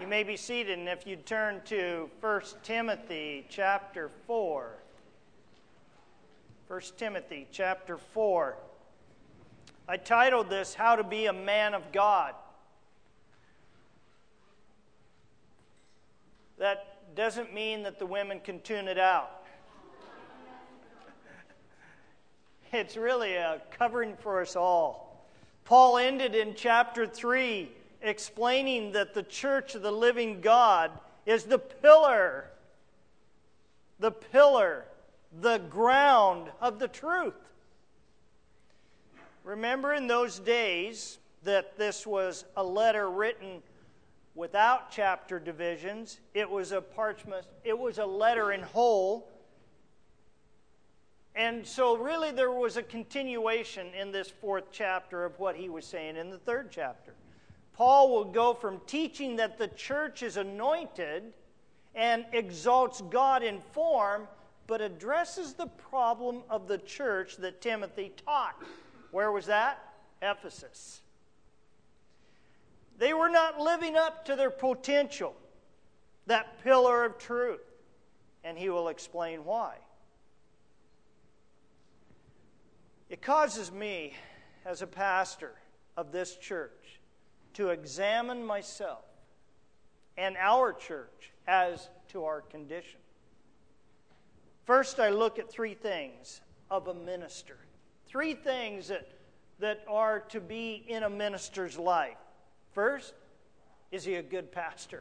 may be seated, and if you turn to 1 Timothy chapter 4. 1 Timothy chapter 4. I titled this, How to Be a Man of God. That doesn't mean that the women can tune it out. It's really a covering for us all. Paul ended in chapter 3 explaining that the church of the living God is the pillar, the ground of the truth. Remember in those days that this was a letter written without chapter divisions. It was a parchment, it was a letter in whole. And so really there was a continuation in this fourth chapter of what he was saying in the third chapter. Paul will go from teaching that the church is anointed and exalts God in form, but addresses the problem of the church that Timothy taught. Where was that? Ephesus. They were not living up to their potential, that pillar of truth. And he will explain why. It causes me, as a pastor of this church, to examine myself and our church as to our condition. First, I look at three things of a minister. Three things that are to be in a minister's life. First, is he a good pastor?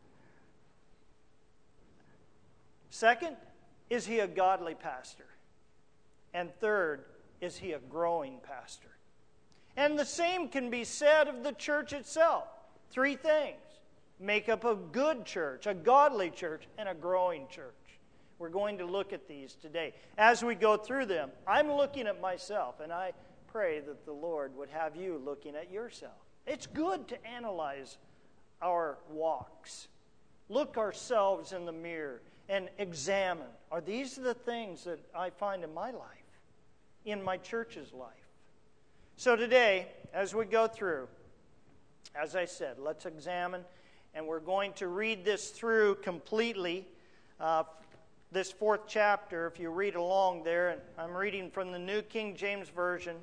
Second, is he a godly pastor? And third, is he a growing pastor? And the same can be said of the church itself. Three things make up a good church, a godly church, and a growing church. We're going to look at these today. As we go through them, I'm looking at myself, and I pray that the Lord would have you looking at yourself. It's good to analyze our walks. Look ourselves in the mirror and examine, are these the things that I find in my life, in my church's life? So today, as we go through, as I said, let's examine, and we're going to read this through completely, this fourth chapter, if you read along there, and I'm reading from the New King James Version.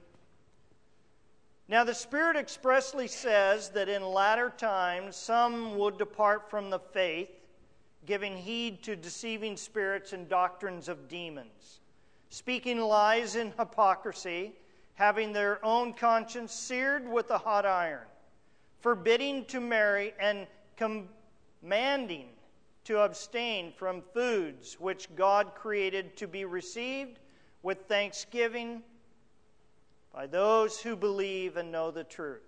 Now the Spirit expressly says that in latter times some would depart from the faith, giving heed to deceiving spirits and doctrines of demons, speaking lies in hypocrisy, having their own conscience seared with a hot iron, forbidding to marry and commanding to abstain from foods which God created to be received with thanksgiving by those who believe and know the truth.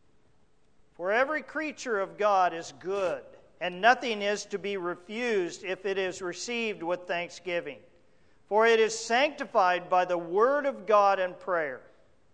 For every creature of God is good, and nothing is to be refused if it is received with thanksgiving. For it is sanctified by the word of God and prayer.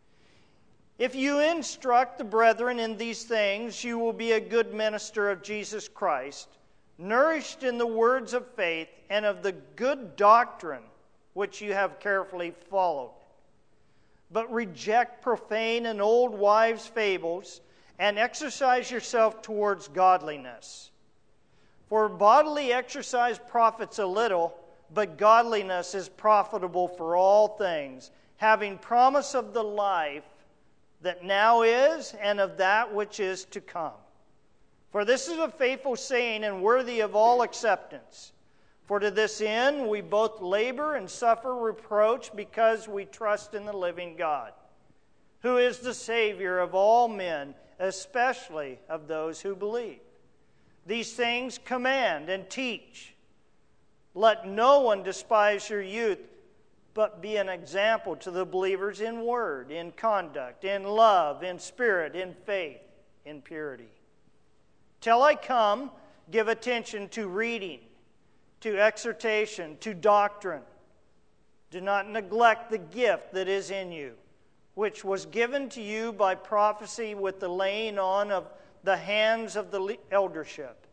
If you instruct the brethren in these things, you will be a good minister of Jesus Christ, nourished in the words of faith and of the good doctrine which you have carefully followed. But reject profane and old wives' fables, and exercise yourself towards godliness. For bodily exercise profits a little, but godliness is profitable for all things, having promise of the life that now is and of that which is to come. For this is a faithful saying and worthy of all acceptance. For to this end we both labor and suffer reproach because we trust in the living God, who is the Savior of all men, especially of those who believe. These things command and teach. Let no one despise your youth, but be an example to the believers in word, in conduct, in love, in spirit, in faith, in purity. Till I come, give attention to reading, to exhortation, to doctrine. Do not neglect the gift that is in you, which was given to you by prophecy with the laying on of the hands of the eldership.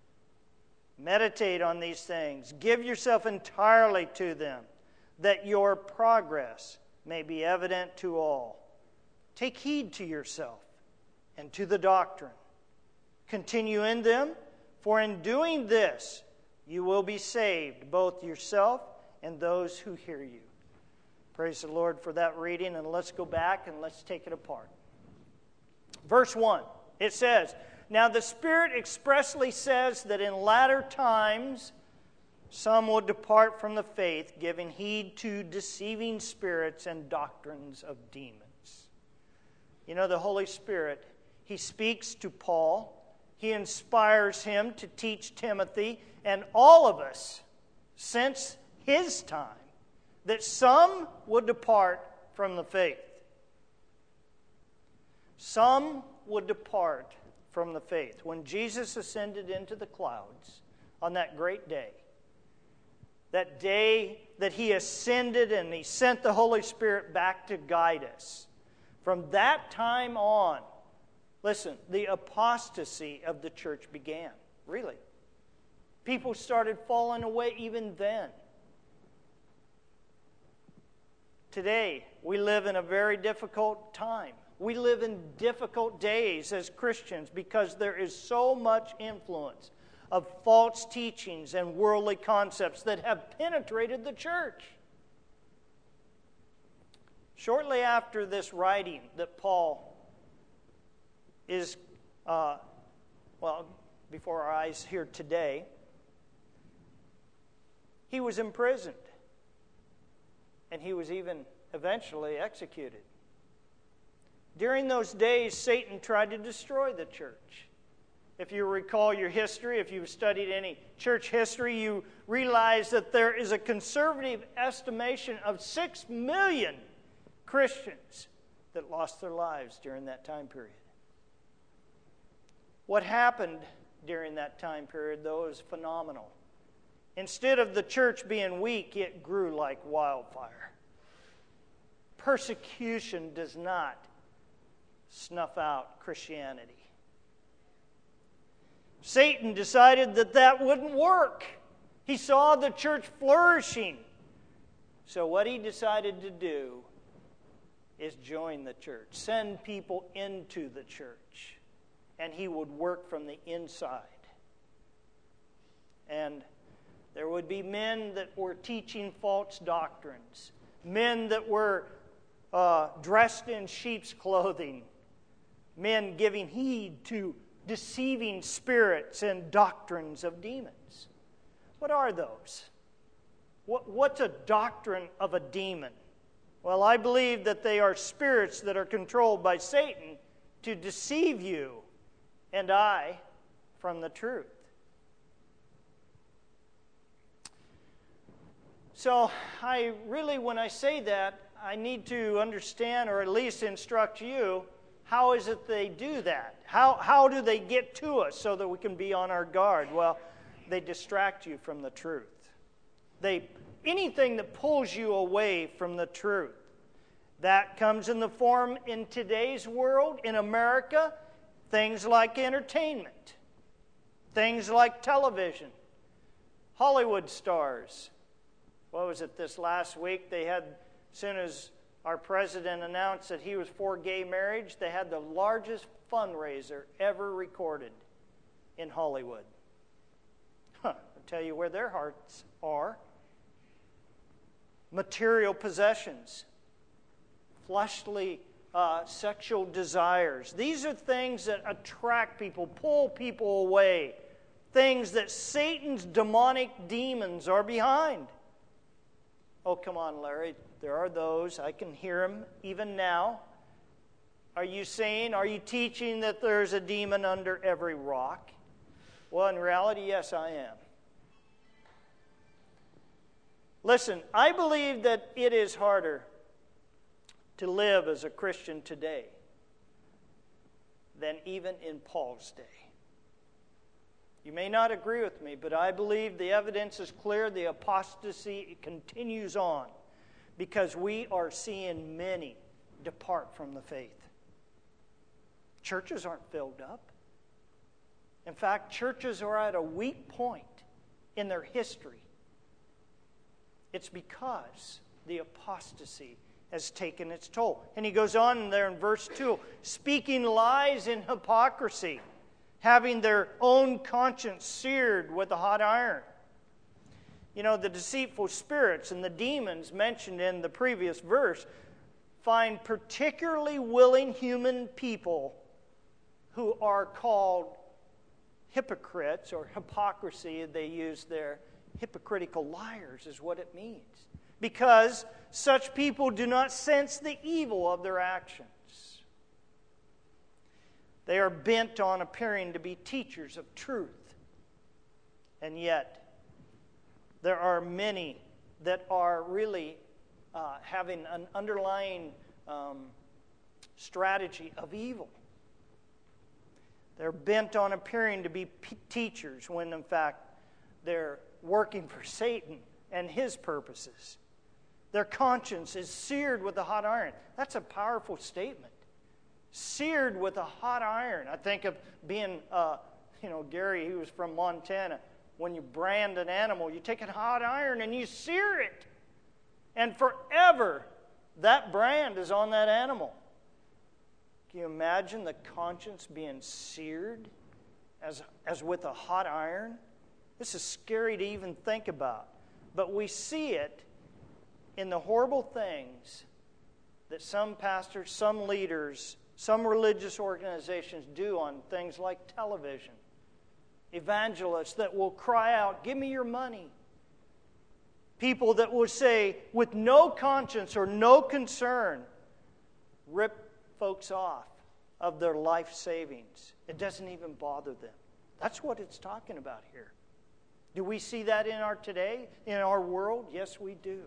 Meditate on these things. Give yourself entirely to them, that your progress may be evident to all. Take heed to yourself and to the doctrine. Continue in them, For in doing this, you will be saved, both yourself and those who hear you. Praise the Lord for that reading, and let's go back and let's take it apart. Verse 1, it says, Now the Spirit expressly says that in latter times some will depart from the faith, giving heed to deceiving spirits and doctrines of demons. You know, the Holy Spirit, He speaks to Paul. He inspires him to teach Timothy and all of us since his time that some would depart from the faith. Some would depart from the faith. When Jesus ascended into the clouds on that great day, that day that He ascended and He sent the Holy Spirit back to guide us, from that time on, listen, the apostasy of the church began. Really. People started falling away even then. Today, we live in a very difficult time. We live in difficult days as Christians because there is so much influence of false teachings and worldly concepts that have penetrated the church. Shortly after this writing that Paul is, before our eyes here today, he was imprisoned. And he was even eventually executed. During those days, Satan tried to destroy the church. If you recall your history, if you've studied any church history, you realize that there is a conservative estimation of 6 million Christians that lost their lives during that time period. What happened during that time period, though, is phenomenal. Instead of the church being weak, it grew like wildfire. Persecution does not snuff out Christianity. Satan decided that that wouldn't work. He saw the church flourishing. So what he decided to do is join the church, send people into the church, and he would work from the inside. And there would be men that were teaching false doctrines, men that were dressed in sheep's clothing, men giving heed to deceiving spirits and doctrines of demons. What are those? What's a doctrine of a demon? Well, I believe that they are spirits that are controlled by Satan to deceive you and I from the truth. So I really, when I say that, I need to understand or at least instruct you, how is it they do that? How do they get to us so that we can be on our guard? Well, they distract you from the truth. Anything that pulls you away from the truth. That comes in the form in today's world, in America, things like entertainment, things like television, Hollywood stars. What was it this last week? They had, as soon as our president announced that he was for gay marriage, they had the largest fundraiser ever recorded in Hollywood. I'll tell you where their hearts are. Material possessions, fleshly sexual desires. These are things that attract people, pull people away. Things that Satan's demonic demons are behind. Oh, come on, Larry. There are those. I can hear them even now. Are you teaching that there's a demon under every rock? Well, in reality, yes, I am. Listen, I believe that it is harder to live as a Christian today than even in Paul's day. You may not agree with me, but I believe the evidence is clear. The apostasy continues on because we are seeing many depart from the faith. Churches aren't filled up. In fact, churches are at a weak point in their history. It's because the apostasy has taken its toll. And he goes on there in verse 2, speaking lies in hypocrisy, having their own conscience seared with a hot iron. You know, the deceitful spirits and the demons mentioned in the previous verse find particularly willing human people who are called hypocrites, or hypocrisy, they use their hypocritical liars is what it means. Because such people do not sense the evil of their actions. They are bent on appearing to be teachers of truth. And yet, there are many that are really having an underlying strategy of evil. They're bent on appearing to be teachers when, in fact, they're working for Satan and his purposes. Their conscience is seared with a hot iron. That's a powerful statement. Seared with a hot iron. I think of being, Gary, he was from Montana. When you brand an animal, you take a hot iron and you sear it. And forever, that brand is on that animal. Can you imagine the conscience being seared as with a hot iron? This is scary to even think about. But we see it in the horrible things that some pastors, some leaders, some religious organizations do on things like television. Evangelists that will cry out, "Give me your money." People that will say, with no conscience or no concern, rip folks off of their life savings. It doesn't even bother them. That's what it's talking about here. Do we see that in our today, in our world? Yes, we do.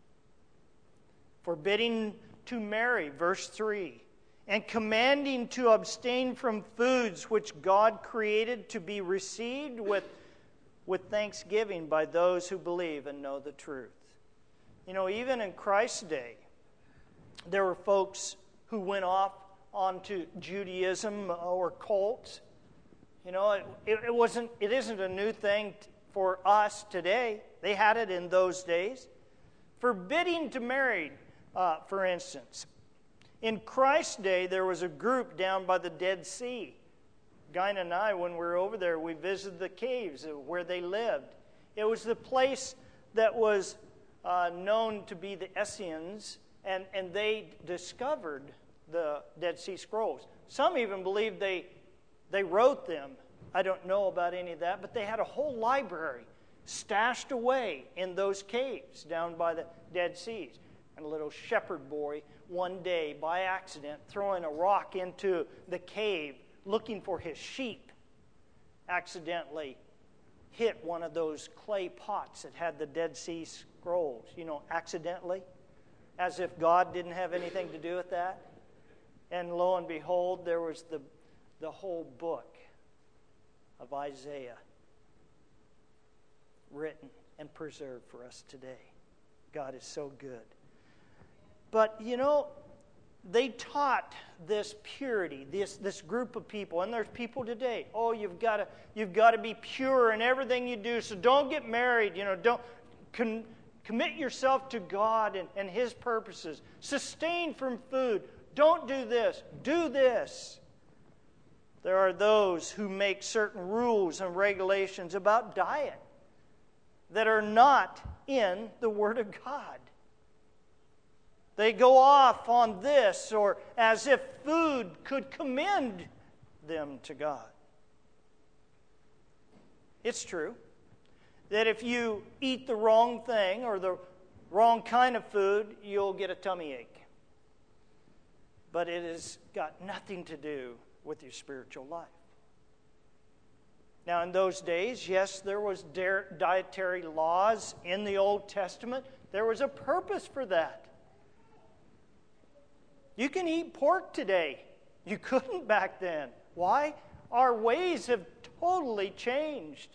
Forbidding to marry, verse 3, and commanding to abstain from foods which God created to be received with thanksgiving by those who believe and know the truth. You know, even in Christ's day, there were folks who went off onto Judaism or cults. You know, it isn't a new thing for us today. They had it in those days. Forbidding to marry, for instance. In Christ's day, there was a group down by the Dead Sea. Guy and I, when we were over there, we visited the caves where they lived. It was the place that was known to be the Essenes, and they discovered the Dead Sea Scrolls. Some even believe they wrote them. I don't know about any of that, but they had a whole library stashed away in those caves down by the Dead Seas. And a little shepherd boy, one day, by accident, throwing a rock into the cave, looking for his sheep, accidentally hit one of those clay pots that had the Dead Sea Scrolls. You know, accidentally, as if God didn't have anything to do with that. And lo and behold, there was the whole book of Isaiah written and preserved for us today. God is so good. But, you know, they taught this purity, this group of people, and there's people today. Oh, you've got to be pure in everything you do. So don't get married. You know, don't commit yourself to God and His purposes. Sustain from food. Don't do this. Do this. There are those who make certain rules and regulations about diet that are not in the Word of God. They go off on this, or as if food could commend them to God. It's true that if you eat the wrong thing or the wrong kind of food, you'll get a tummy ache. But it has got nothing to do with your spiritual life. Now, in those days, yes, there was dietary laws in the Old Testament. There was a purpose for that. You can eat pork today. You couldn't back then. Why? Our ways have totally changed.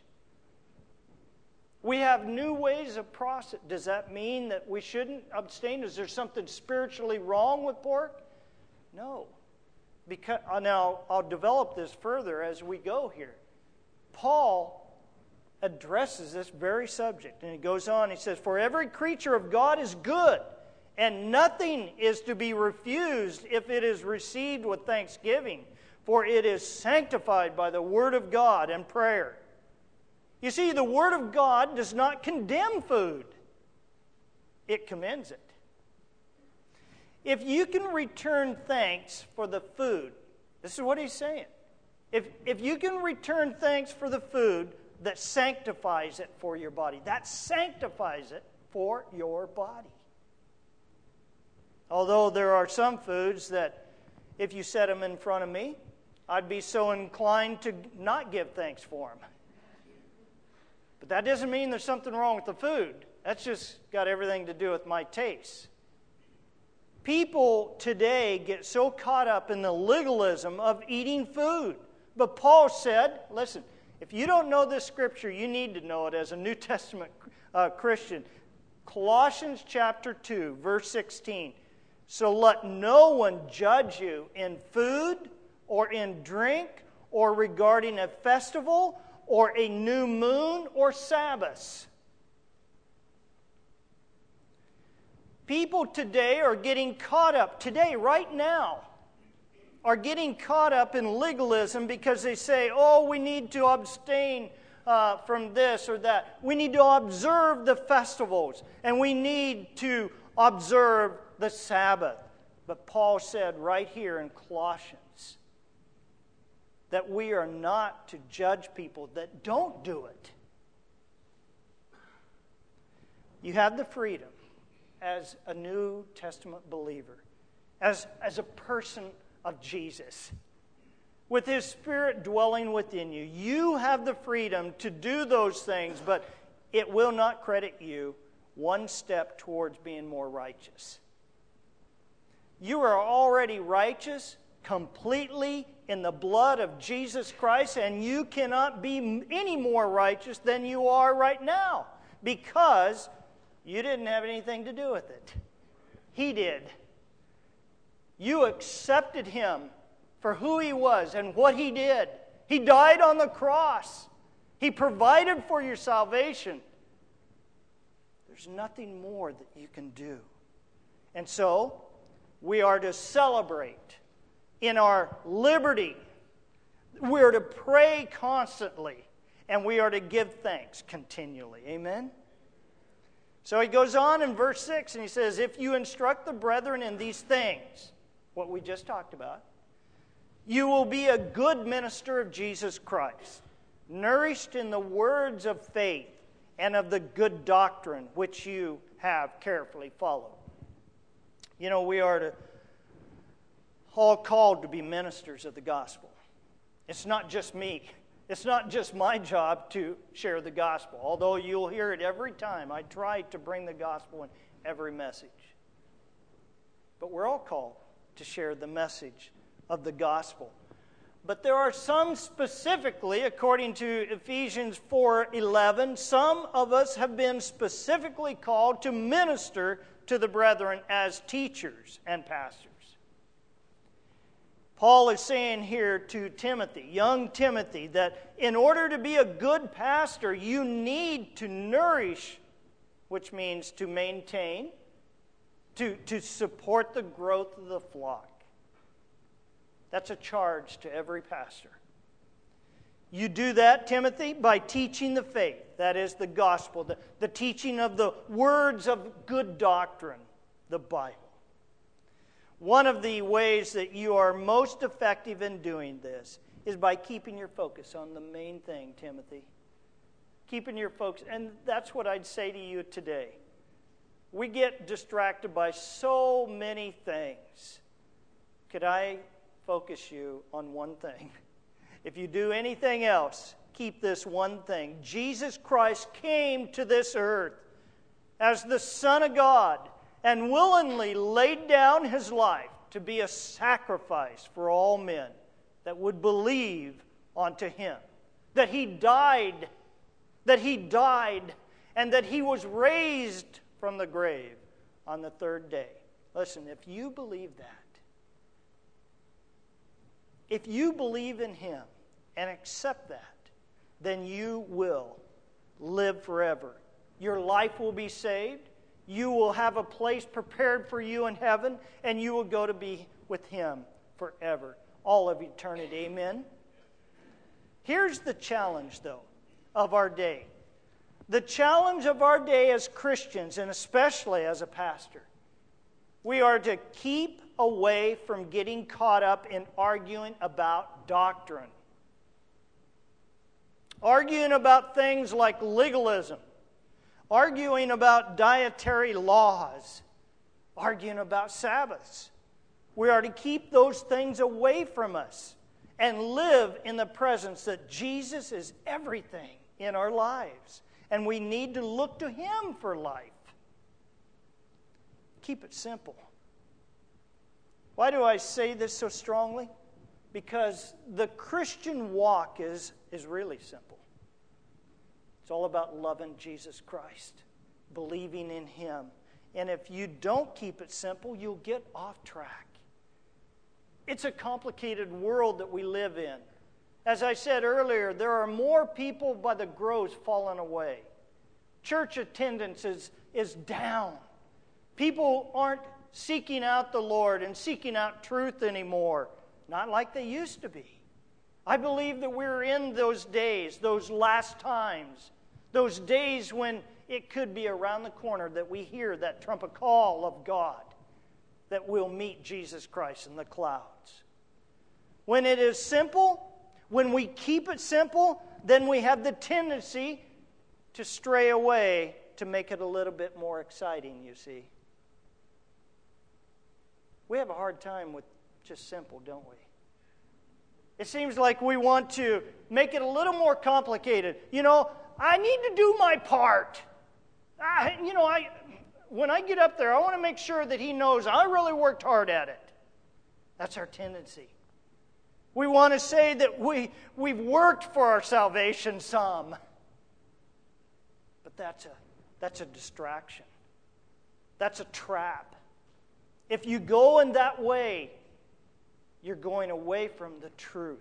We have new ways of processing. Does that mean that we shouldn't abstain? Is there something spiritually wrong with pork? No. Because now I'll develop this further as we go here. Paul addresses this very subject, and he goes on. He says, "For every creature of God is good, and nothing is to be refused if it is received with thanksgiving. for it is sanctified by the Word of God and prayer. You see, the Word of God does not condemn food. It commends it. If you can return thanks for the food, this is what he's saying. If you can return thanks for the food that sanctifies it for your body, that sanctifies it for your body. Although there are some foods that if you set them in front of me, I'd be so inclined to not give thanks for them. But that doesn't mean there's something wrong with the food. That's just got everything to do with my taste. People today get so caught up in the legalism of eating food. But Paul said, listen, if you don't know this scripture, you need to know it as a New Testament Christian. Colossians chapter 2, verse 16. So let no one judge you in food or in drink or regarding a festival or a new moon or Sabbath. People today are getting caught up, today, right now, are getting caught up in legalism because they say, oh, we need to abstain from this or that. We need to observe the festivals, and we need to observe the Sabbath. But Paul said right here in Colossians that we are not to judge people that don't do it. You have the freedom as a New Testament believer, as a person of Jesus, with His Spirit dwelling within you. You have the freedom to do those things, but it will not credit you one step towards being more righteous. You are already righteous completely in the blood of Jesus Christ, and you cannot be any more righteous than you are right now because you didn't have anything to do with it. He did. You accepted Him for who He was and what He did. He died on the cross. He provided for your salvation. There's nothing more that you can do. And so, we are to celebrate in our liberty. We are to pray constantly, and we are to give thanks continually. Amen? So he goes on in verse 6, and he says, if you instruct the brethren in these things, what we just talked about, you will be a good minister of Jesus Christ, nourished in the words of faith and of the good doctrine which you have carefully followed. You know, we are all called to be ministers of the gospel. It's not just me. It's not just my job to share the gospel, although you'll hear it every time. I try to bring the gospel in every message. But we're all called to share the message of the gospel. But there are some specifically, according to Ephesians 4:11, some of us have been specifically called to minister to the brethren as teachers and pastors. Paul is saying here to Timothy, young Timothy, that in order to be a good pastor, you need to nourish, which means to maintain, to support the growth of the flock. That's a charge to every pastor. You do that, Timothy, by teaching the faith. That is the gospel, the teaching of the words of good doctrine, the Bible. One of the ways that you are most effective in doing this is by keeping your focus on the main thing, Timothy. Keeping your focus, and that's what I'd say to you today. We get distracted by so many things. Could I focus you on one thing? If you do anything else, keep this one thing. Jesus Christ came to this earth as the Son of God and willingly laid down His life to be a sacrifice for all men that would believe unto Him. That He died, and that He was raised from the grave on the third day. Listen, if you believe that, if you believe in Him and accept that, then you will live forever. Your life will be saved. You will have a place prepared for you in heaven, and you will go to be with Him forever. all of eternity. Amen? Here's the challenge, though, of our day. The challenge of our day as Christians, and especially as a pastor, we are to keep away from getting caught up in arguing about doctrine. Arguing about things like legalism, arguing about dietary laws, arguing about Sabbaths. We are to keep those things away from us and live in the presence that Jesus is everything in our lives. And we need to look to Him for life. Keep it simple. Why do I say this so strongly? Because the Christian walk is really simple. It's all about loving Jesus Christ, believing in Him. And if you don't keep it simple, you'll get off track. It's a complicated world that we live in. As I said earlier, there are more people by the groves falling away. Church attendance is down. People aren't seeking out the Lord and seeking out truth anymore. Not like they used to be. I believe that we're in those days, those last times, those days when it could be around the corner that we hear that trumpet call of God, that we'll meet Jesus Christ in the clouds. When it is simple, when we keep it simple, then we have the tendency to stray away to make it a little bit more exciting, you see. We have a hard time with just simple, don't we? It seems like we want to make it a little more complicated. You know, I need to do my part. When I get up there, I want to make sure that He knows I really worked hard at it. That's our tendency. We want to say that we've worked for our salvation some. But that's a distraction. That's a trap. If you go in that way, you're going away from the truth.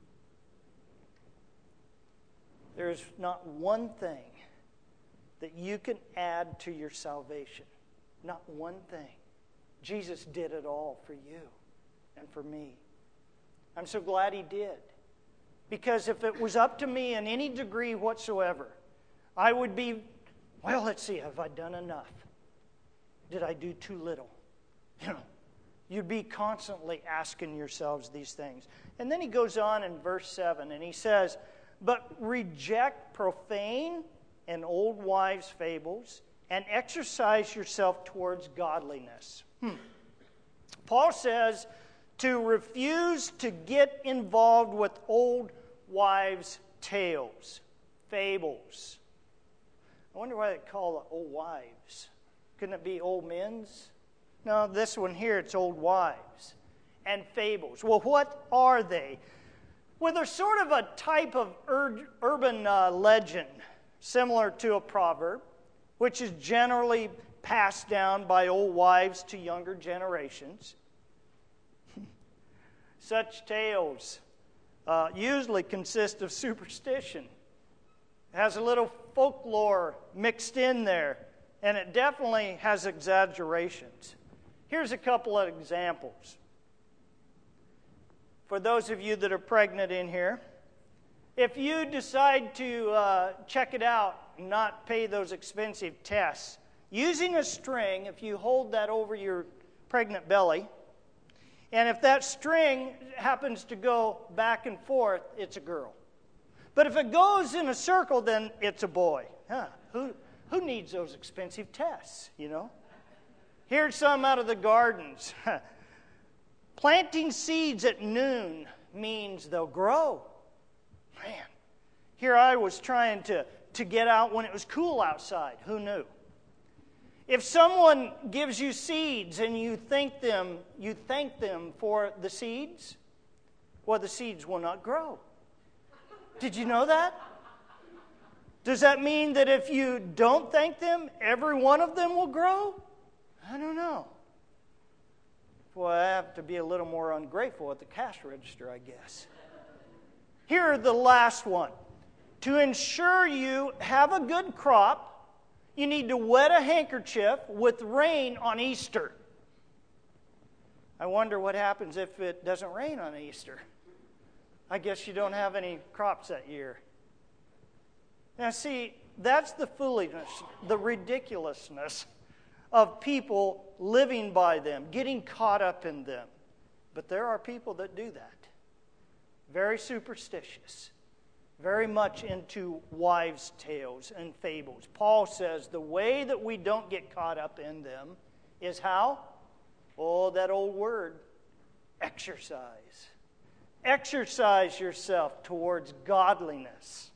There is not one thing that you can add to your salvation. Not one thing. Jesus did it all for you and for me. I'm so glad He did. Because if it was up to me in any degree whatsoever, I would be, well, let's see, have I done enough? Did I do too little? You'd be constantly asking yourselves these things. And then he goes on in verse 7, and he says, but reject profane and old wives' fables, and exercise yourself towards godliness. Paul says to refuse to get involved with old wives' tales, fables. I wonder why they call it old wives. Couldn't it be old men's? No, this one here, it's old wives and fables. Well, what are they? Well, they're sort of a type of urban legend, similar to a proverb, which is generally passed down by old wives to younger generations. Such tales usually consist of superstition. It has a little folklore mixed in there, and it definitely has exaggerations. Here's a couple of examples. For those of you that are pregnant in here, if you decide to check it out and not pay those expensive tests, using a string, if you hold that over your pregnant belly, and if that string happens to go back and forth, it's a girl. But if it goes in a circle, then it's a boy. Who needs those expensive tests, you know? Here's some out of the gardens. Planting seeds at noon means they'll grow. Man, here I was trying to get out when it was cool outside. Who knew? If someone gives you seeds and you thank them for the seeds, well, the seeds will not grow. Did you know that? Does that mean that if you don't thank them, every one of them will grow? I don't know. Boy, I have to be a little more ungrateful at the cash register, I guess. Here are the last one. To ensure you have a good crop, you need to wet a handkerchief with rain on Easter. I wonder what happens if it doesn't rain on Easter. I guess you don't have any crops that year. Now see, that's the foolishness, the ridiculousness of people living by them, getting caught up in them. But there are people that do that. Very superstitious, very much into wives' tales and fables. Paul says the way that we don't get caught up in them is how? Oh, that old word, exercise. Exercise yourself towards godliness.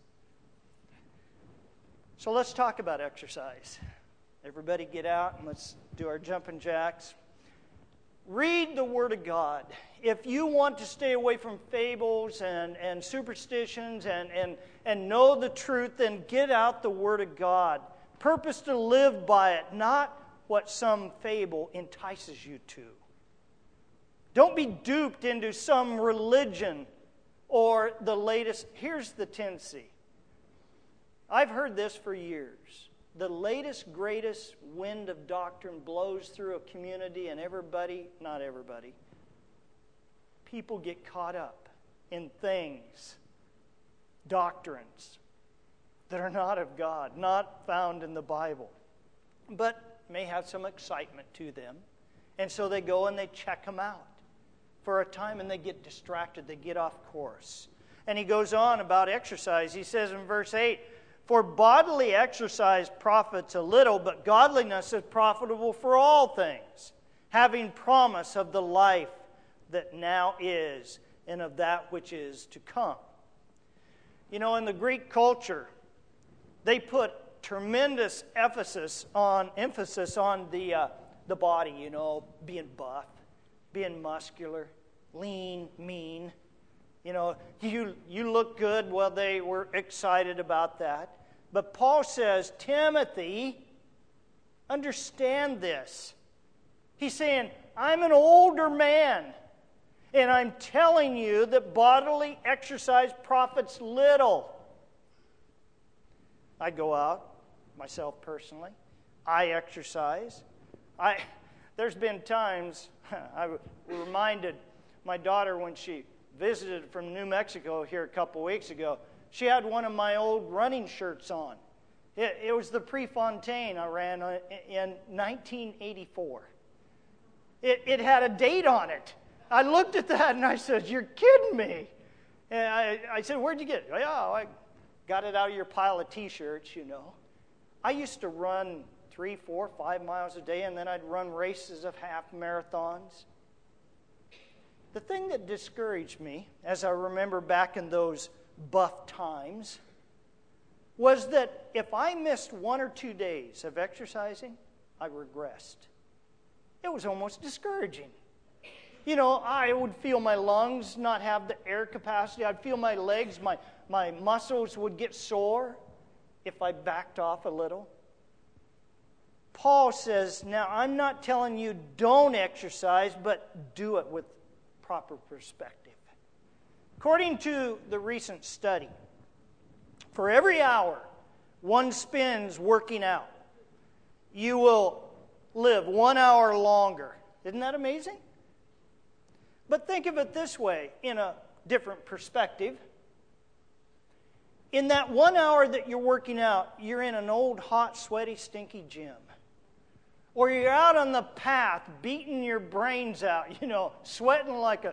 So let's talk about exercise. Everybody get out and let's do our jumping jacks. Read the Word of God. If you want to stay away from fables and superstitions and know the truth, then get out the Word of God. Purpose to live by it, not what some fable entices you to. Don't be duped into some religion or the latest. Here's the tendency. I've heard this for years. The latest, greatest wind of doctrine blows through a community and everybody, not everybody, people get caught up in things, doctrines that are not of God, not found in the Bible, but may have some excitement to them. And so they go and they check them out for a time and they get distracted, they get off course. And he goes on about exercise. He says in verse 8, "For bodily exercise profits a little, but godliness is profitable for all things, having promise of the life that now is and of that which is to come." You know, in the Greek culture, they put tremendous emphasis on the body, you know, being buff, being muscular, lean, mean. You know, you look good. Well, they were excited about that. But Paul says, Timothy, understand this. He's saying, I'm an older man, and I'm telling you that bodily exercise profits little. I go out, myself personally. I exercise. There's been times, I reminded my daughter when she visited from New Mexico here a couple weeks ago, she had one of my old running shirts on. It was the Prefontaine I ran in 1984. It had a date on it. I looked at that and I said, "You're kidding me." And I said, "Where'd you get it?" "Yeah, I got it out of your pile of T-shirts, you know." I used to run 3, 4, 5 miles a day, and then I'd run races of half marathons. The thing that discouraged me, as I remember back in those buff times, was that if I missed 1 or 2 days of exercising, I regressed. It was almost discouraging. You know, I would feel my lungs not have the air capacity. I'd feel my legs, my muscles would get sore if I backed off a little. Paul says, now I'm not telling you don't exercise, but do it with proper perspective. According to the recent study, for every hour one spends working out, you will live 1 hour longer. Isn't that amazing? But think of it this way, in a different perspective. In that 1 hour that you're working out, you're in an old, hot, sweaty, stinky gym. Or you're out on the path, beating your brains out, you know, sweating like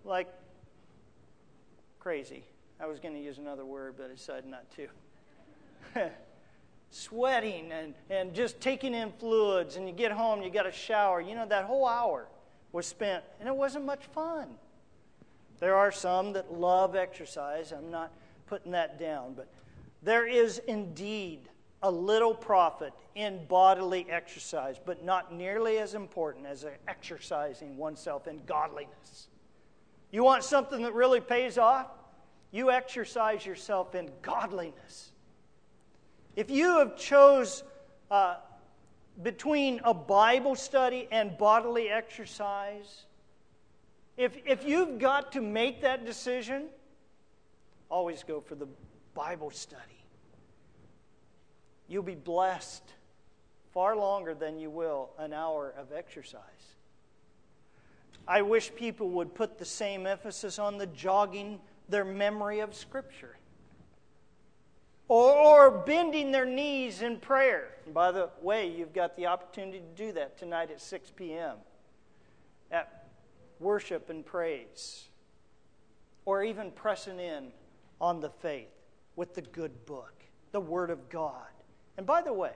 crazy. I was going to use another word, but I decided not to. Sweating and just taking in fluids, and you get home, you got a shower. You know, that whole hour was spent, and it wasn't much fun. There are some that love exercise. I'm not putting that down, but there is indeed a little profit in bodily exercise, but not nearly as important as exercising oneself in godliness. You want something that really pays off? You exercise yourself in godliness. If you have chose between a Bible study and bodily exercise, if you've got to make that decision, always go for the Bible study. You'll be blessed far longer than you will an hour of exercise. I wish people would put the same emphasis on the jogging their memory of Scripture. Or bending their knees in prayer. And by the way, you've got the opportunity to do that tonight at 6 p.m. at worship and praise. Or even pressing in on the faith with the good book, the Word of God. And by the way,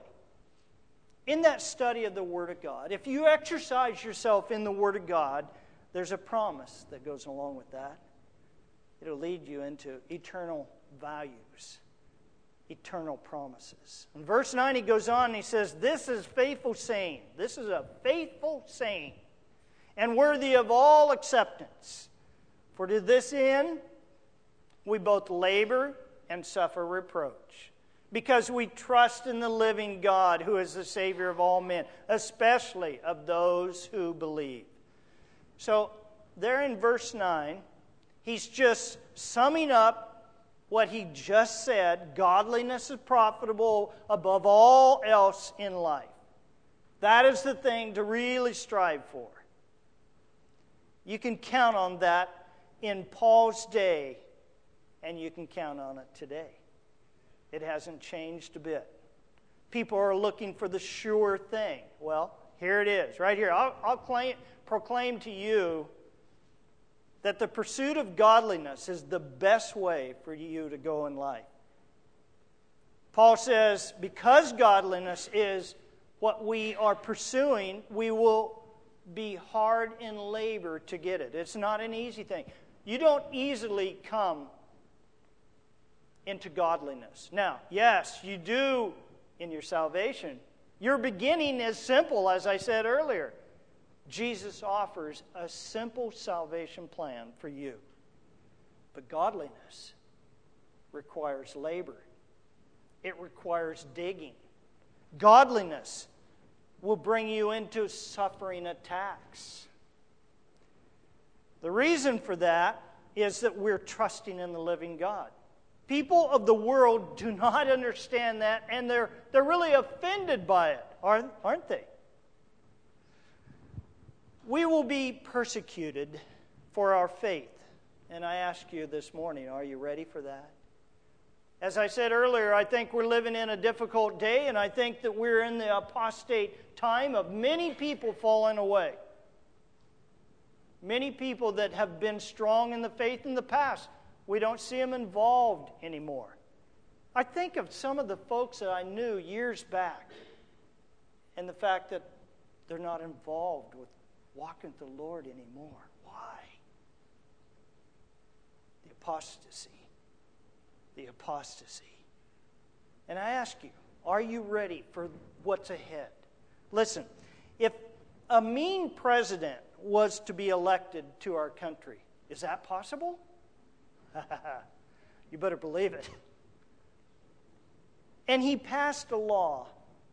in that study of the Word of God, if you exercise yourself in the Word of God, there's a promise that goes along with that. It'll lead you into eternal values, eternal promises. In verse 9 he goes on and he says, this is faithful saying. This is a faithful saying and worthy of all acceptance. For to this end we both labor and suffer reproach, because we trust in the living God, who is the Savior of all men, especially of those who believe. So there in verse 9, he's just summing up what he just said. Godliness is profitable above all else in life. That is the thing to really strive for. You can count on that in Paul's day, and you can count on it today. It hasn't changed a bit. People are looking for the sure thing. Well, here it is, right here. I'll proclaim to you that the pursuit of godliness is the best way for you to go in life. Paul says, because godliness is what we are pursuing, we will be hard in labor to get it. It's not an easy thing. You don't easily come into godliness. Now, yes, you do in your salvation. Your beginning is simple, as I said earlier. Jesus offers a simple salvation plan for you. But godliness requires labor. It requires digging. Godliness will bring you into suffering attacks. The reason for that is that we're trusting in the living God. People of the world do not understand that, and they're really offended by it, aren't they? We will be persecuted for our faith. And I ask you this morning, are you ready for that? As I said earlier, I think we're living in a difficult day, and I think that we're in the apostate time of many people falling away. Many people that have been strong in the faith in the past, we don't see them involved anymore. I think of some of the folks that I knew years back, and the fact that they're not involved with walking with the Lord anymore. Why? The apostasy. The apostasy. And I ask you, are you ready for what's ahead? Listen, if a mean president was to be elected to our country, is that possible? You better believe it. And he passed a law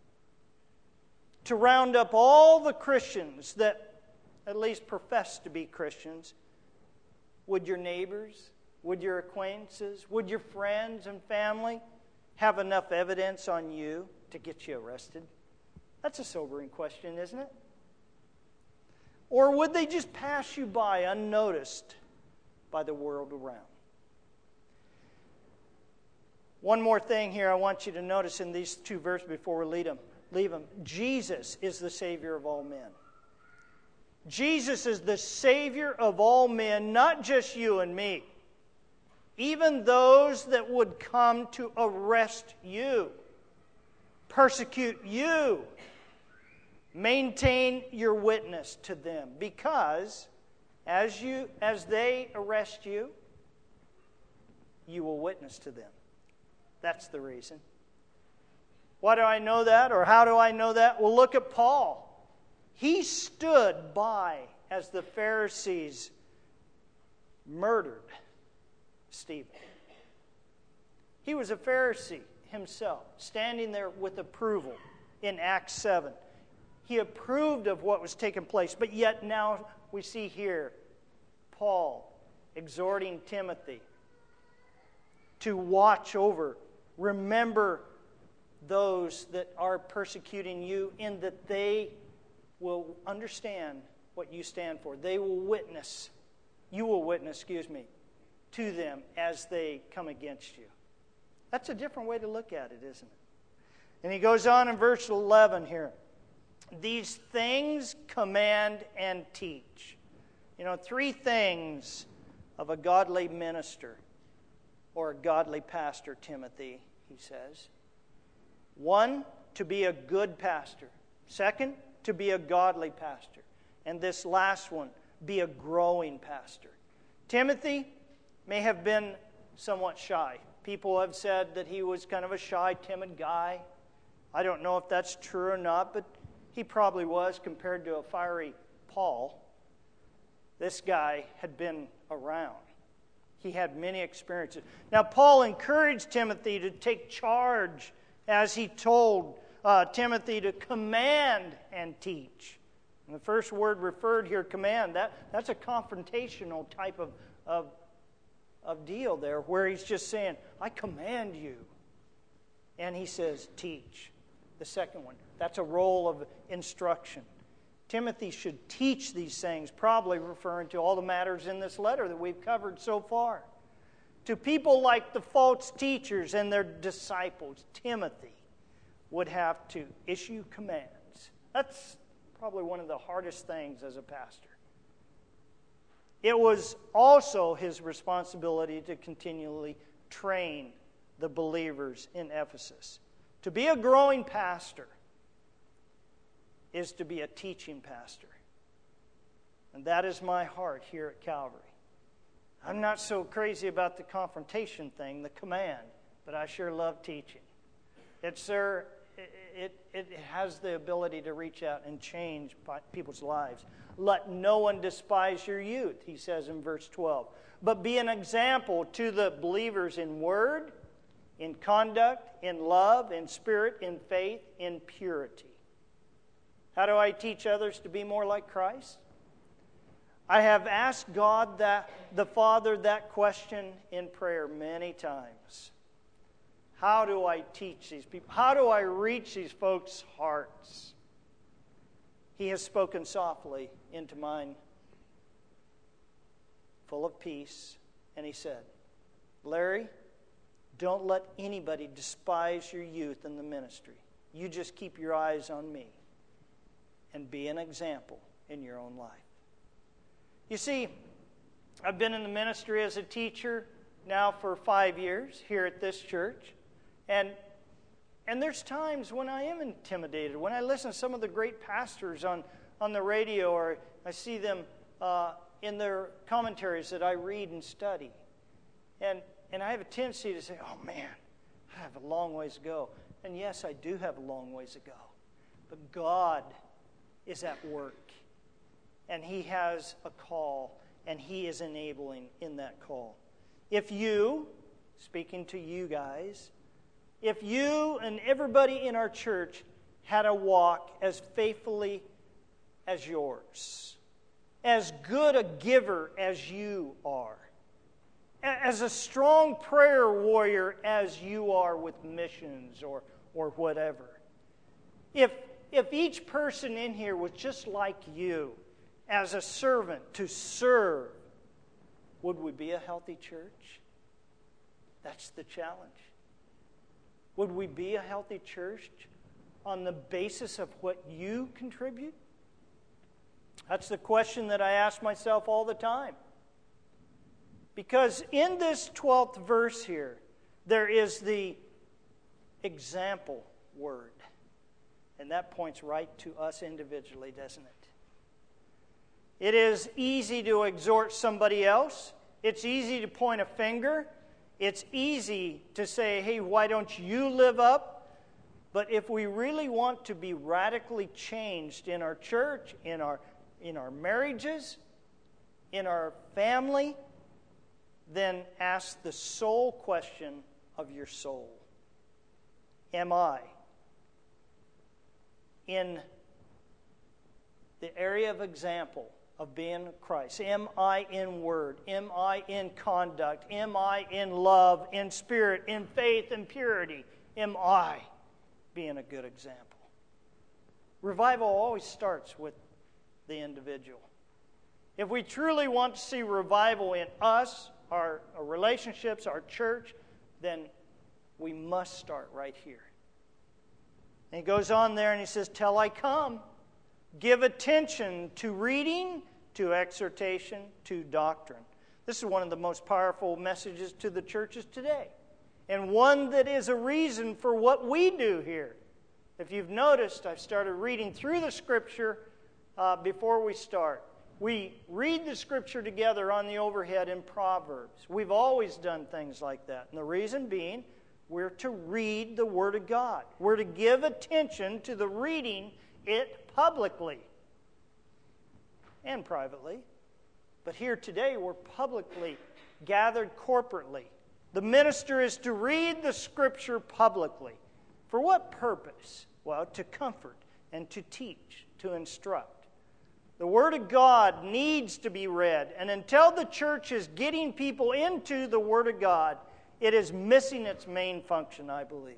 to round up all the Christians that at least profess to be Christians. Would your neighbors, would your acquaintances, would your friends and family have enough evidence on you to get you arrested? That's a sobering question, isn't it? Or would they just pass you by unnoticed by the world around? One more thing here I want you to notice in these two verses before we leave them. Jesus is the Savior of all men. Jesus is the Savior of all men, not just you and me. Even those that would come to arrest you, persecute you, maintain your witness to them, because as they arrest you, you will witness to them. That's the reason. Why do I know that, or how do I know that? Well, look at Paul. He stood by as the Pharisees murdered Stephen. He was a Pharisee himself, standing there with approval in Acts 7. He approved of what was taking place, but yet now we see here Paul exhorting Timothy to watch over, remember those that are persecuting you, in that they will understand what you stand for. They will witness, you will witness, to them as they come against you. That's a different way to look at it, isn't it? And he goes on in verse 11 here. These things command and teach. Three things of a godly minister or a godly pastor, Timothy, he says. One, to be a good pastor. Second, to be a godly pastor. And this last one, be a growing pastor. Timothy may have been somewhat shy. People have said that he was kind of a shy, timid guy. I don't know if that's true or not, but he probably was compared to a fiery Paul. This guy had been around. He had many experiences. Now, Paul encouraged Timothy to take charge as he told Timothy to command and teach. And the first word referred here, command, that's a confrontational type of deal there, where he's just saying, I command you. And he says, teach. The second one, that's a role of instruction. Timothy should teach these things, probably referring to all the matters in this letter that we've covered so far. To people like the false teachers and their disciples, Timothy would have to issue commands. That's probably one of the hardest things as a pastor. It was also his responsibility to continually train the believers in Ephesus. To be a growing pastor is to be a teaching pastor. And that is my heart here at Calvary. I'm not so crazy about the confrontation thing, the command, but I sure love teaching. It has the ability to reach out and change people's lives. Let no one despise your youth, he says in verse 12. But be an example to the believers in word, in conduct, in love, in spirit, in faith, in purity. How do I teach others to be more like Christ? I have asked God, the Father, that question in prayer many times. How do I teach these people? How do I reach these folks' hearts? He has spoken softly into mine, full of peace, and he said, Larry, don't let anybody despise your youth in the ministry. You just keep your eyes on me and be an example in your own life. You see, I've been in the ministry as a teacher now for 5 years here at this church. And there's times when I am intimidated, when I listen to some of the great pastors on the radio, or I see them in their commentaries that I read and study. And I have a tendency to say, oh man, I have a long ways to go. And yes, I do have a long ways to go. But God is at work. And He has a call, and He is enabling in that call. If you, speaking to you guys, if you and everybody in our church had a walk as faithfully as yours, as good a giver as you are, as a strong prayer warrior as you are with missions or whatever, if each person in here was just like you, as a servant to serve, would we be a healthy church? That's the challenge. Would we be a healthy church on the basis of what you contribute? That's the question that I ask myself all the time. Because in this 12th verse here, there is the example word. And that points right to us individually, doesn't it? It is easy to exhort somebody else. It's easy to point a finger. It's easy to say, hey, why don't you live up? But if we really want to be radically changed in our church, in our marriages, in our family, then ask the sole question of your soul. Am I in the area of example of being Christ? Am I in word? Am I in conduct? Am I in love, in spirit, in faith, in purity? Am I being a good example? Revival always starts with the individual. If we truly want to see revival in us, our relationships, our church, then we must start right here. And he goes on there and he says, till I come, give attention to reading, to exhortation, to doctrine. This is one of the most powerful messages to the churches today, and one that is a reason for what we do here. If you've noticed, I've started reading through the Scripture before we start. We read the Scripture together on the overhead in Proverbs. We've always done things like that. And the reason being, we're to read the Word of God. We're to give attention to the reading it publicly and privately. But here today, we're publicly gathered corporately. The minister is to read the Scripture publicly. For what purpose? Well, to comfort and to teach, to instruct. The Word of God needs to be read. And until the church is getting people into the Word of God, it is missing its main function, I believe.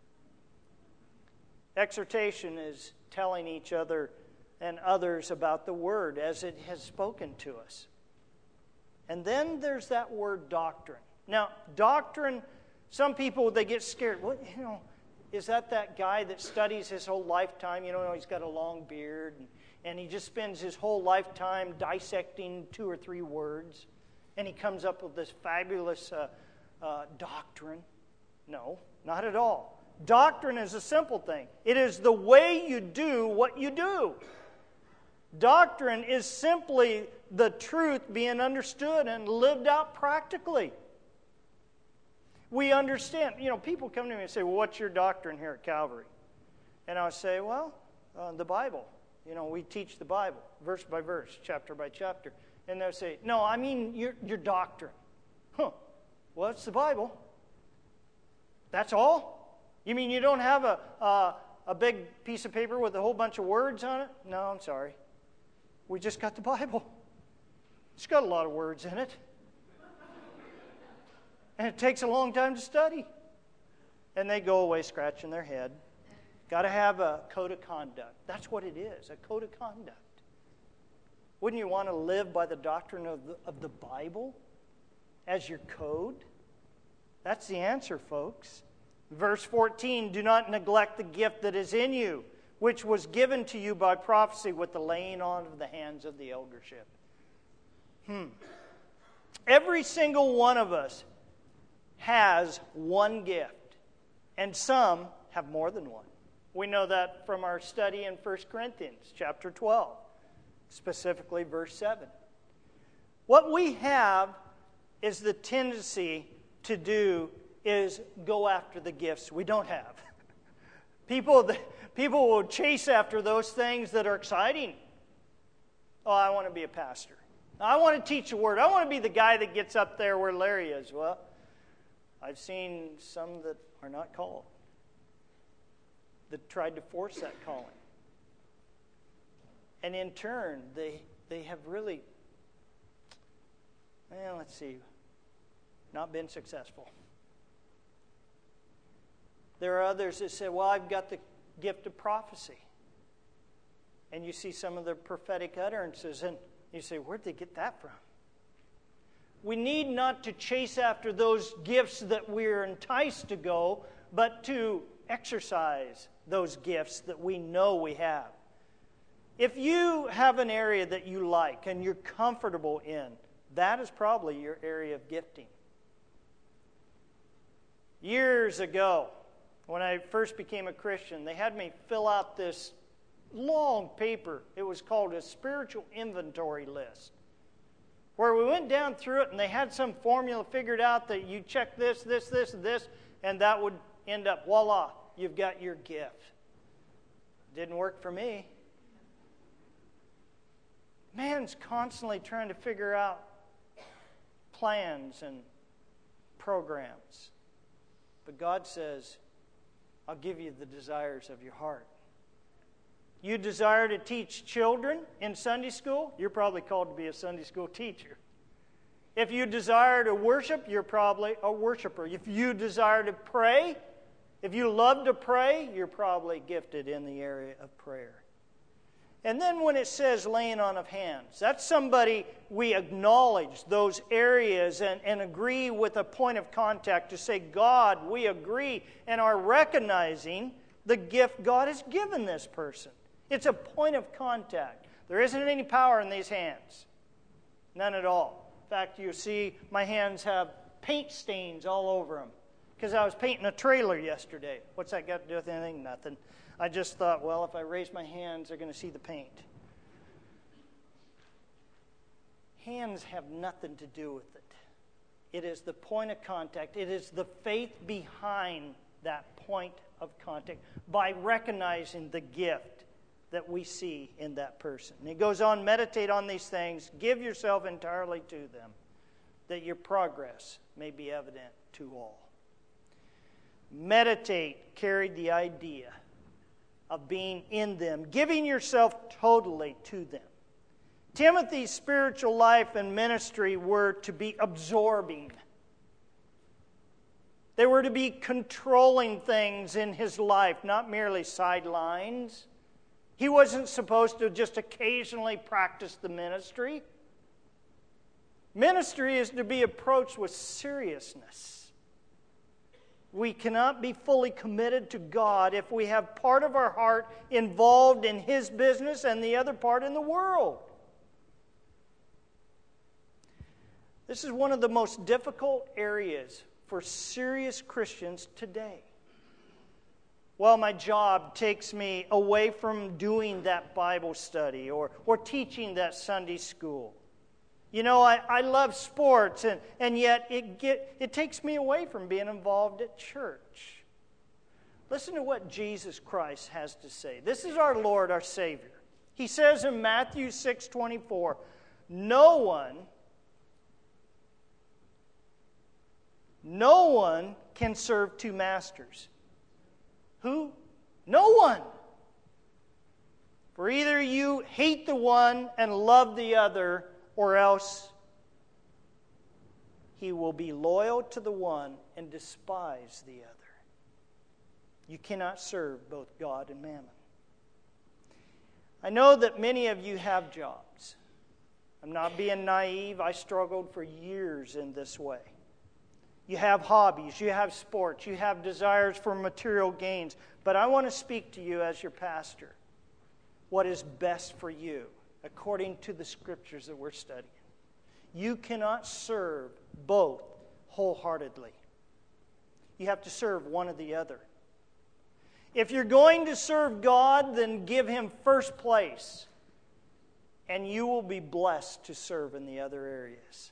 Exhortation is telling each other and others about the Word as it has spoken to us. And then there's that word doctrine. Now, doctrine, some people, they get scared. What, is that guy that studies his whole lifetime? He's got a long beard and he just spends his whole lifetime dissecting 2 or 3 words, and he comes up with this fabulous doctrine. No, not at all. Doctrine is a simple thing. It is the way you do what you do. Doctrine is simply the truth being understood and lived out practically. We understand. People come to me and say, well, what's your doctrine here at Calvary? And I'll say, well, the Bible. We teach the Bible, verse by verse, chapter by chapter. And they'll say, no, I mean your doctrine. Huh. Well, it's the Bible. That's all? You mean you don't have a big piece of paper with a whole bunch of words on it? No, I'm sorry. We just got the Bible. It's got a lot of words in it. And it takes a long time to study. And they go away scratching their head. Got to have a code of conduct. That's what it is, a code of conduct. Wouldn't you want to live by the doctrine of the Bible as your code? That's the answer, folks. Verse 14, do not neglect the gift that is in you, which was given to you by prophecy with the laying on of the hands of the eldership. Every single one of us has one gift, and some have more than one. We know that from our study in 1 Corinthians chapter 12, specifically verse 7. What we have is the tendency to do is go after the gifts we don't have. People will chase after those things that are exciting. Oh, I want to be a pastor. I want to teach the Word. I want to be the guy that gets up there where Larry is. Well, I've seen some that are not called, that tried to force that calling. And in turn, they have really, not been successful. There are others that say, well, I've got the gift of prophecy. And you see some of the prophetic utterances, and you say, where'd they get that from? We need not to chase after those gifts that we're enticed to go, but to exercise those gifts that we know we have. If you have an area that you like and you're comfortable in, that is probably your area of gifting. Years ago, when I first became a Christian, they had me fill out this long paper. It was called a spiritual inventory list, where we went down through it and they had some formula figured out that you check this, this, this, and this, and that would end up, voila, you've got your gift. Didn't work for me. Man's constantly trying to figure out plans and programs. But God says, I'll give you the desires of your heart. You desire to teach children in Sunday school, you're probably called to be a Sunday school teacher. If you desire to worship, you're probably a worshiper. If you desire to pray, if you love to pray, you're probably gifted in the area of prayer. And then when it says laying on of hands, that's somebody we acknowledge those areas and agree with a point of contact to say, God, we agree, and are recognizing the gift God has given this person. It's a point of contact. There isn't any power in these hands. None at all. In fact, you see my hands have paint stains all over them because I was painting a trailer yesterday. What's that got to do with anything? Nothing. I just thought, well, if I raise my hands, they're going to see the paint. Hands have nothing to do with it. It is the point of contact. It is the faith behind that point of contact by recognizing the gift that we see in that person. And he goes on, meditate on these things, give yourself entirely to them, that your progress may be evident to all. Meditate carried the idea of being in them, giving yourself totally to them. Timothy's spiritual life and ministry were to be absorbing. They were to be controlling things in his life, not merely sidelines. He wasn't supposed to just occasionally practice the ministry. Ministry is to be approached with seriousness. We cannot be fully committed to God if we have part of our heart involved in His business and the other part in the world. This is one of the most difficult areas for serious Christians today. Well, my job takes me away from doing that Bible study or teaching that Sunday school. You know, I love sports, and yet it takes me away from being involved at church. Listen to what Jesus Christ has to say. This is our Lord, our Savior. He says in Matthew 6:24, no one can serve two masters. Who? No one. For either you hate the one and love the other, or else he will be loyal to the one and despise the other. You cannot serve both God and mammon. I know that many of you have jobs. I'm not being naive. I struggled for years in this way. You have hobbies, you have sports, you have desires for material gains. But I want to speak to you as your pastor. What is best for you, according to the scriptures that we're studying. You cannot serve both wholeheartedly. You have to serve one or the other. If you're going to serve God, then give Him first place. And you will be blessed to serve in the other areas.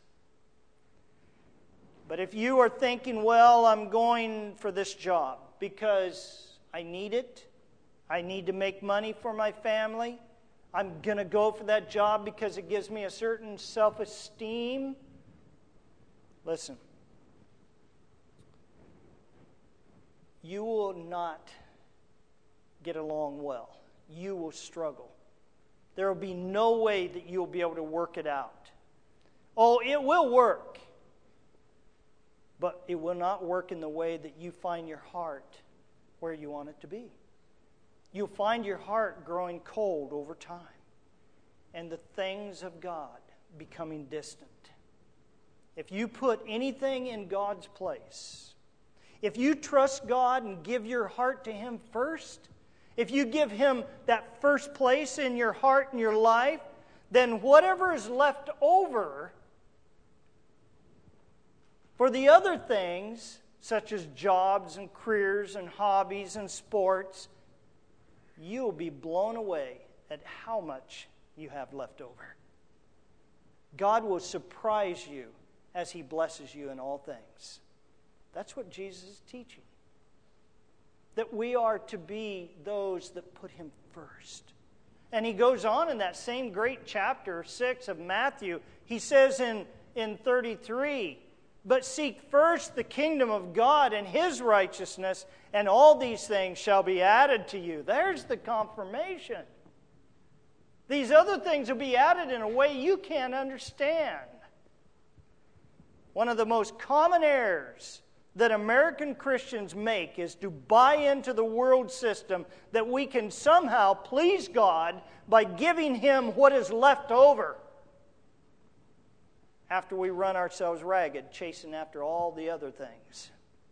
But if you are thinking, well, I'm going for this job because I need it, I need to make money for my family, I'm going to go for that job because it gives me a certain self-esteem. Listen, you will not get along well. You will struggle. There will be no way that you'll be able to work it out. Oh, it will work. But it will not work in the way that you find your heart where you want it to be. You'll find your heart growing cold over time, and the things of God becoming distant. If you put anything in God's place, if you trust God and give your heart to Him first, if you give Him that first place in your heart and your life, then whatever is left over for the other things, such as jobs and careers and hobbies and sports, you'll be blown away at how much you have left over. God will surprise you as He blesses you in all things. That's what Jesus is teaching. That we are to be those that put Him first. And He goes on in that same great chapter 6 of Matthew. He says in 33, but seek first the kingdom of God and His righteousness, and all these things shall be added to you. There's the confirmation. These other things will be added in a way you can't understand. One of the most common errors that American Christians make is to buy into the world system that we can somehow please God by giving Him what is left over after we run ourselves ragged, chasing after all the other things.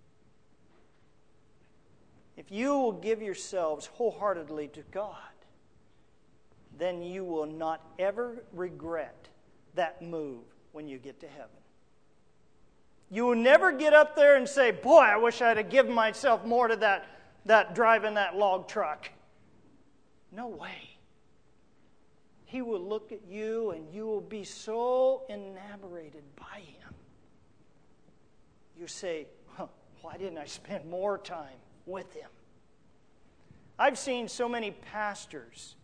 If you will give yourselves wholeheartedly to God, then you will not ever regret that move when you get to heaven. You will never get up there and say, boy, I wish I'd have given myself more to that driving that log truck. No way. He will look at you and you will be so enamored by Him. You say, why didn't I spend more time with Him? I've seen so many pastors,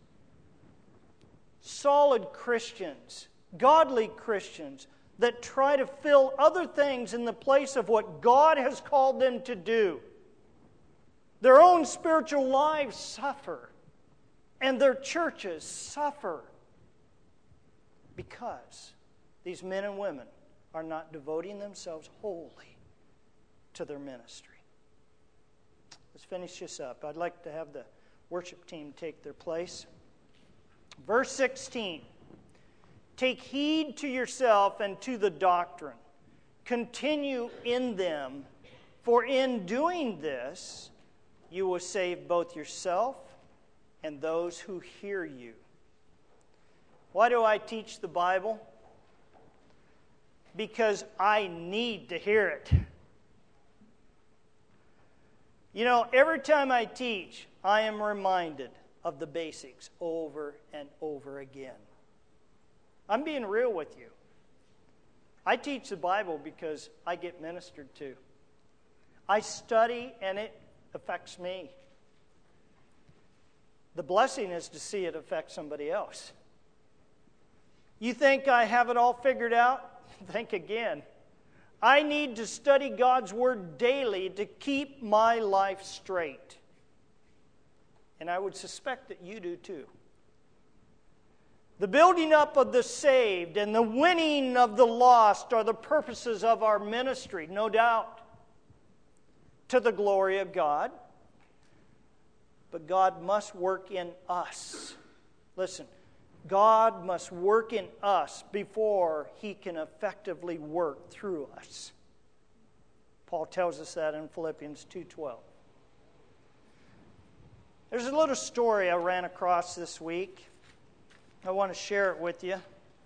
solid Christians, godly Christians, that try to fill other things in the place of what God has called them to do. Their own spiritual lives suffer, and their churches suffer because these men and women are not devoting themselves wholly to their ministry. Let's finish this up. I'd like to have the worship team take their place. Verse 16. Take heed to yourself and to the doctrine. Continue in them, for in doing this, you will save both yourself and those who hear you. Why do I teach the Bible? Because I need to hear it. You know, every time I teach, I am reminded of the basics over and over again. I'm being real with you. I teach the Bible because I get ministered to. I study and it affects me. The blessing is to see it affect somebody else. You think I have it all figured out? Think again. I need to study God's Word daily to keep my life straight. And I would suspect that you do too. The building up of the saved and the winning of the lost are the purposes of our ministry, no doubt, to the glory of God. But God must work in us. Listen, God must work in us before He can effectively work through us. Paul tells us that in Philippians 2:12. There's a little story I ran across this week. I want to share it with you.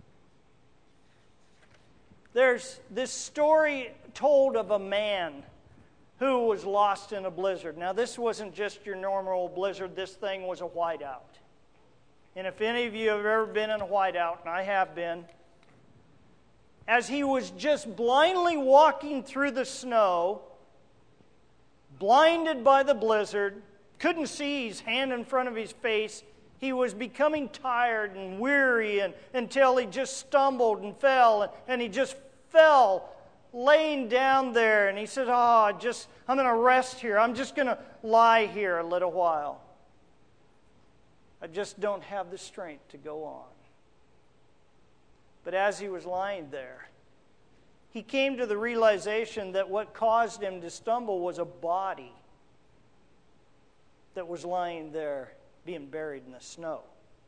There's this story told of a man who was lost in a blizzard. Now, this wasn't just your normal blizzard. This thing was a whiteout. And if any of you have ever been in a whiteout, and I have been, as he was just blindly walking through the snow, blinded by the blizzard, couldn't see his hand in front of his face, he was becoming tired and weary until he just stumbled and fell, and he just fell laying down there. And he said, I'm going to rest here. I'm just going to lie here a little while. I just don't have the strength to go on. But as he was lying there, he came to the realization that what caused him to stumble was a body that was lying there being buried in the snow.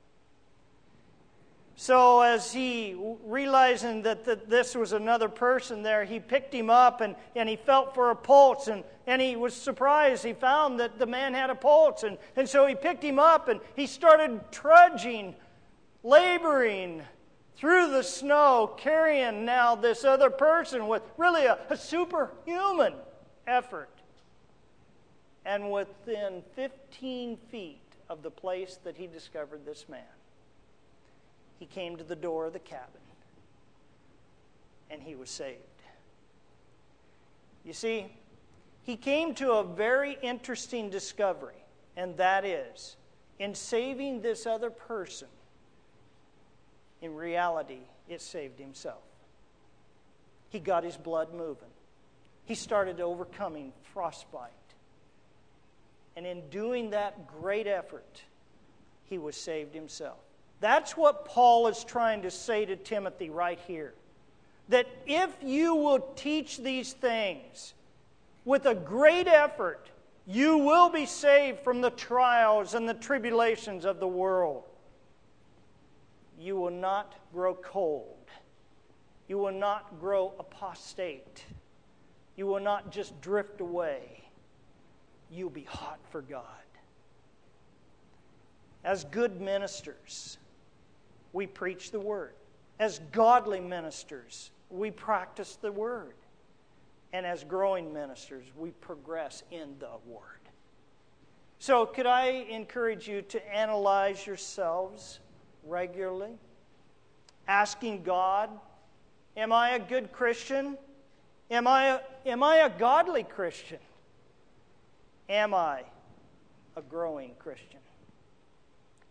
So as he, realizing that this was another person there, he picked him up and he felt for a pulse, and he was surprised. He found that the man had a pulse, and so he picked him up and he started trudging, laboring through the snow, carrying now this other person with really a superhuman effort. And within 15 feet of the place that he discovered this man, he came to the door of the cabin, and he was saved. You see, he came to a very interesting discovery, and that is, in saving this other person, in reality, it saved himself. He got his blood moving. He started overcoming frostbite. And in doing that great effort, he was saved himself. That's what Paul is trying to say to Timothy right here. That if you will teach these things, with a great effort, you will be saved from the trials and the tribulations of the world. You will not grow cold. You will not grow apostate. You will not just drift away. You'll be hot for God. As good ministers, we preach the Word. As godly ministers, we practice the Word. And as growing ministers, we progress in the Word. So could I encourage you to analyze yourselves regularly, asking God, am I a good Christian? Am I a godly Christian? Am I a growing Christian?